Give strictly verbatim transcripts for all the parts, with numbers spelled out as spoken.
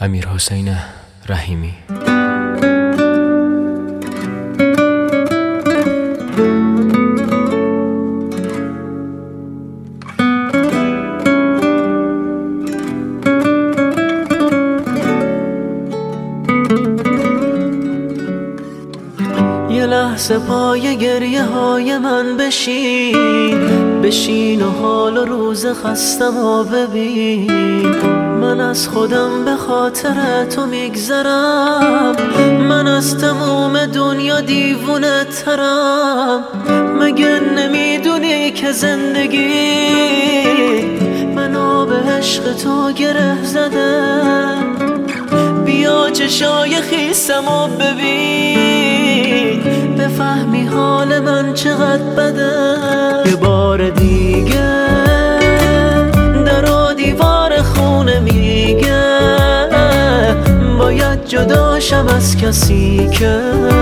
امیرحسین رحیمی. یه لحظه پای گریه های من بشین بشین و حال و روز خستم و ببین. من از خودم به خاطر تو میگذرم، من از تموم دنیا دیوونه ترم. مگه نمیدونی که زندگی منو به عشق تو گره زده؟ بیا چشای خیسم و ببین، بفهمی حال من چقدر بده. یه بار دیگه در و دیوار خونه میگه باید جداشم از کسی که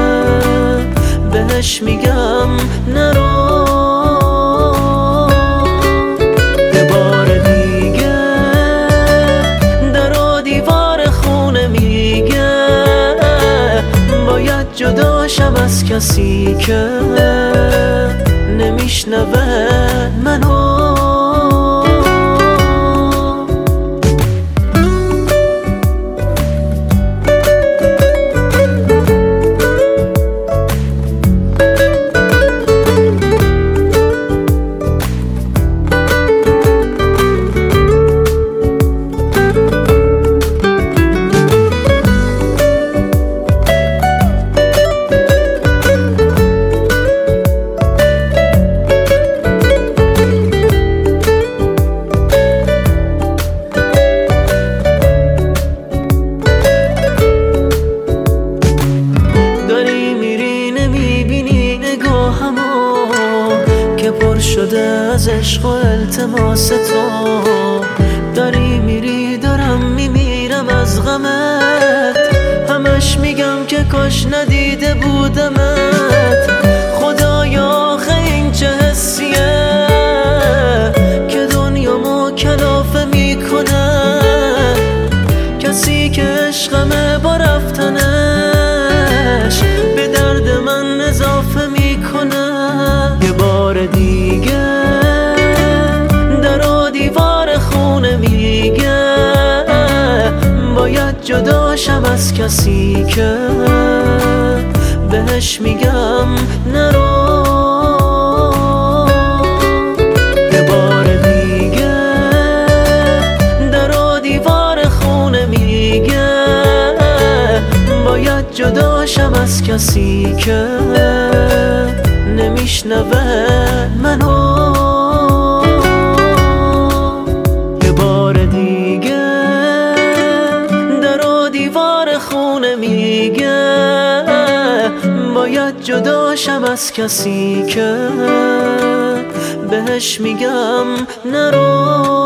بهش میگم نرو. یه بار دیگه در و دیوار خونه میگه باید جداشم از کسی که نمیشنوه منو. پر شده از عشق و التماس تو، داری میری دارم میمیرم از غمت. همش میگم که کاش ندیده بودمت. خدایا آخه این چه حسیه که دنیامو کلافه میکنه؟ کسی که عشقمه با رفتنش به درد من اضافه میکنه. یه بار دیگه در و دیوار خونه میگه باید جداشم از کسی که بهش میگم نرو. یه بار دیگه در و دیوار خونه میگه باید جداشم از کسی که نمیشنوه منو. یه بار دیگه در و دیوار خونه میگه باید جداشم از کسی که بهش میگم نرو.